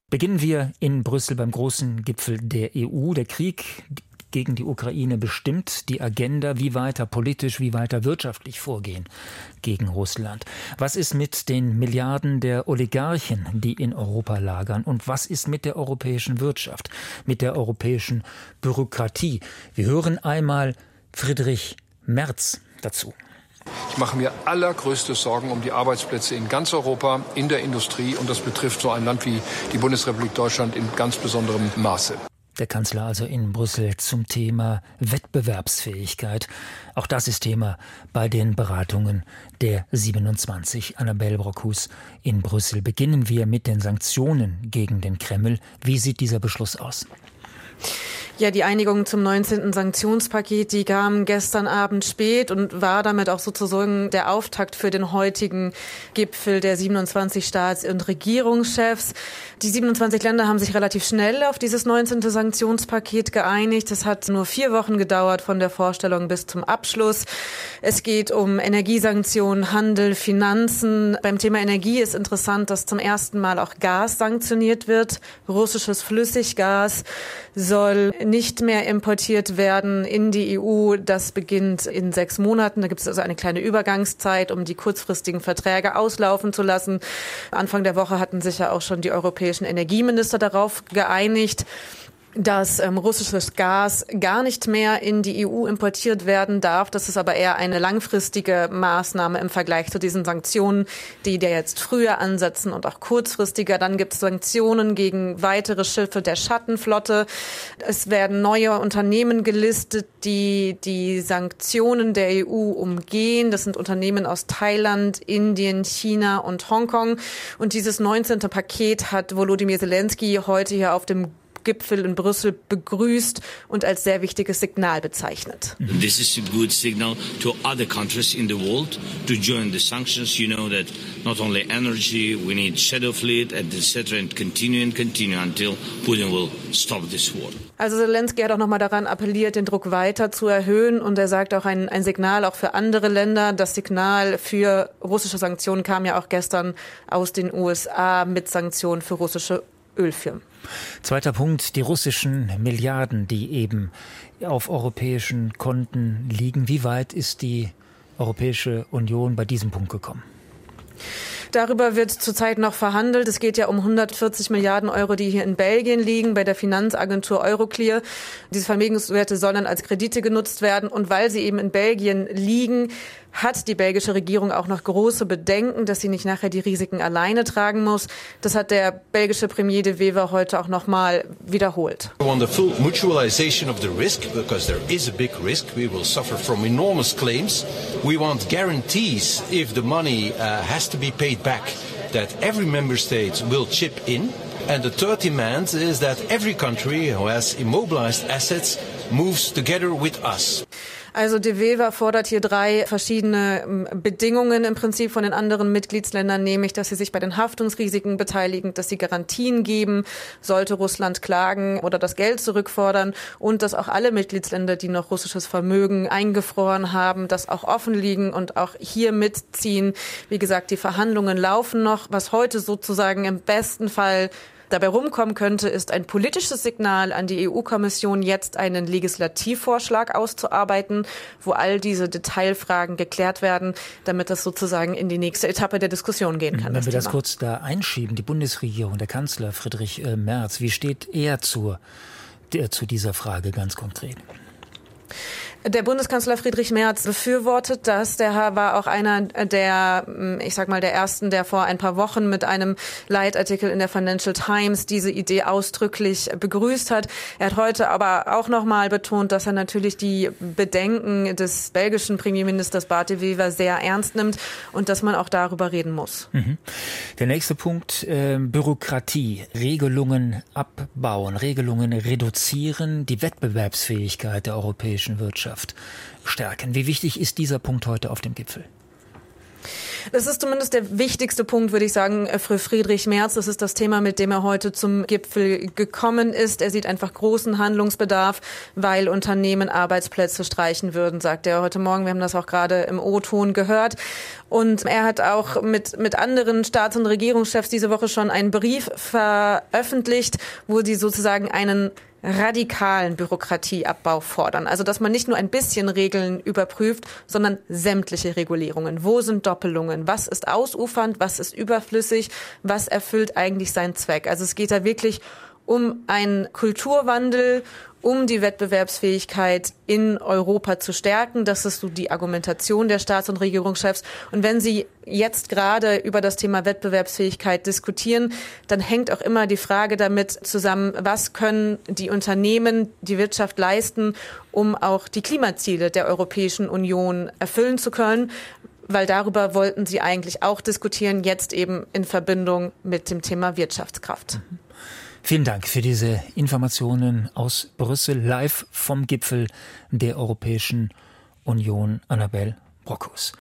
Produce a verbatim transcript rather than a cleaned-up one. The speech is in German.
Beginnen wir in Brüssel beim großen Gipfel der E U. Der Krieg gegen die Ukraine bestimmt die Agenda, wie weiter politisch, wie weiter wirtschaftlich vorgehen gegen Russland. Was ist mit den Milliarden der Oligarchen, die in Europa lagern? Und was ist mit der europäischen Wirtschaft, mit der europäischen Bürokratie? Wir hören einmal Friedrich Merz dazu. Ich mache mir allergrößte Sorgen um die Arbeitsplätze in ganz Europa, in der Industrie. Und das betrifft so ein Land wie die Bundesrepublik Deutschland in ganz besonderem Maße. Der Kanzler also in Brüssel zum Thema Wettbewerbsfähigkeit. Auch das ist Thema bei den Beratungen der siebenundzwanzig. Annabelle Brockhus in Brüssel. Beginnen wir mit den Sanktionen gegen den Kreml. Wie sieht dieser Beschluss aus? Ja, die Einigung zum neunzehnten Sanktionspaket, die kam gestern Abend spät und war damit auch sozusagen der Auftakt für den heutigen Gipfel der siebenundzwanzig Staats- und Regierungschefs. Die siebenundzwanzig Länder haben sich relativ schnell auf dieses neunzehnte Sanktionspaket geeinigt. Es hat nur vier Wochen gedauert von der Vorstellung bis zum Abschluss. Es geht um Energiesanktionen, Handel, Finanzen. Beim Thema Energie ist interessant, dass zum ersten Mal auch Gas sanktioniert wird. Russisches Flüssiggas soll nicht mehr importiert werden in die E U. Das beginnt in sechs Monaten. Da gibt es also eine kleine Übergangszeit, um die kurzfristigen Verträge auslaufen zu lassen. Anfang der Woche hatten sich ja auch schon die europäischen Energieminister darauf geeinigt, dass ähm, russisches Gas gar nicht mehr in die E U importiert werden darf. Das ist aber eher eine langfristige Maßnahme im Vergleich zu diesen Sanktionen, die der jetzt früher ansetzen und auch kurzfristiger. Dann gibt es Sanktionen gegen weitere Schiffe der Schattenflotte. Es werden neue Unternehmen gelistet, die die Sanktionen der E U umgehen. Das sind Unternehmen aus Thailand, Indien, China und Hongkong. Und dieses neunzehnte Paket hat Volodymyr Zelensky heute hier auf dem Gipfel in Brüssel begrüßt und als sehr wichtiges Signal bezeichnet. This is a good signal to other countries in the world to join the sanctions. You know that not only energy, we need shadow fleet, et cetera, and continue and continue until Putin will stop this war. Also Zelensky hat auch nochmal daran appelliert, den Druck weiter zu erhöhen, und er sagt auch ein, ein Signal auch für andere Länder. Das Signal für russische Sanktionen kam ja auch gestern aus den U S A mit Sanktionen für russische Ölfirmen. Zweiter Punkt, die russischen Milliarden, die eben auf europäischen Konten liegen. Wie weit ist die Europäische Union bei diesem Punkt gekommen? Darüber wird zurzeit noch verhandelt. Es geht ja um hundertvierzig Milliarden Euro, die hier in Belgien liegen, bei der Finanzagentur Euroclear. Diese Vermögenswerte sollen als Kredite genutzt werden. Und weil sie eben in Belgien liegen, hat die belgische Regierung auch noch große Bedenken, dass sie nicht nachher die Risiken alleine tragen muss. Das hat der belgische Premier De Wever heute auch noch mal wiederholt. We want the full mutualization of the risk, because there is a big risk. We will suffer from enormous claims. We want guarantees if the money uh, has to be paid back, that every member state will chip in. And the third demand is that every country who has immobilized assets moves together with us. Also De Wever fordert hier drei verschiedene Bedingungen im Prinzip von den anderen Mitgliedsländern, nämlich, dass sie sich bei den Haftungsrisiken beteiligen, dass sie Garantien geben, sollte Russland klagen oder das Geld zurückfordern, und dass auch alle Mitgliedsländer, die noch russisches Vermögen eingefroren haben, das auch offen liegen und auch hier mitziehen. Wie gesagt, die Verhandlungen laufen noch. Was heute sozusagen im besten Fall dabei rumkommen könnte, ist ein politisches Signal an die E U-Kommission, jetzt einen Legislativvorschlag auszuarbeiten, wo all diese Detailfragen geklärt werden, damit das sozusagen in die nächste Etappe der Diskussion gehen kann. Wenn wir das Thema. kurz da einschieben, die Bundesregierung, der Kanzler Friedrich äh, Merz, wie steht er zur, der, zu dieser Frage ganz konkret? Der Bundeskanzler Friedrich Merz befürwortet das. Der war auch einer der, ich sag mal, der ersten, der vor ein paar Wochen mit einem Leitartikel in der Financial Times diese Idee ausdrücklich begrüßt hat. Er hat heute aber auch nochmal betont, dass er natürlich die Bedenken des belgischen Premierministers Bart De Wever sehr ernst nimmt und dass man auch darüber reden muss. Mhm. Der nächste Punkt, äh, Bürokratie, Regelungen abbauen, Regelungen reduzieren, die Wettbewerbsfähigkeit der europäischen Wirtschaft stärken. Wie wichtig ist dieser Punkt heute auf dem Gipfel? Das ist zumindest der wichtigste Punkt, würde ich sagen, für Friedrich Merz. Das ist das Thema, mit dem er heute zum Gipfel gekommen ist. Er sieht einfach großen Handlungsbedarf, weil Unternehmen Arbeitsplätze streichen würden, sagt er heute Morgen. Wir haben das auch gerade im O-Ton gehört. Und er hat auch mit, mit anderen Staats- und Regierungschefs diese Woche schon einen Brief veröffentlicht, wo sie sozusagen einen radikalen Bürokratieabbau fordern. Also, dass man nicht nur ein bisschen Regeln überprüft, sondern sämtliche Regulierungen. Wo sind Doppelungen? Was ist ausufernd? Was ist überflüssig? Was erfüllt eigentlich seinen Zweck? Also, es geht da wirklich um einen Kulturwandel, um die Wettbewerbsfähigkeit in Europa zu stärken. Das ist so die Argumentation der Staats- und Regierungschefs. Und wenn sie jetzt gerade über das Thema Wettbewerbsfähigkeit diskutieren, dann hängt auch immer die Frage damit zusammen, was können die Unternehmen, die Wirtschaft leisten, um auch die Klimaziele der Europäischen Union erfüllen zu können. Weil darüber wollten sie eigentlich auch diskutieren, jetzt eben in Verbindung mit dem Thema Wirtschaftskraft. Mhm. Vielen Dank für diese Informationen aus Brüssel, live vom Gipfel der Europäischen Union, Annabel Brockhus.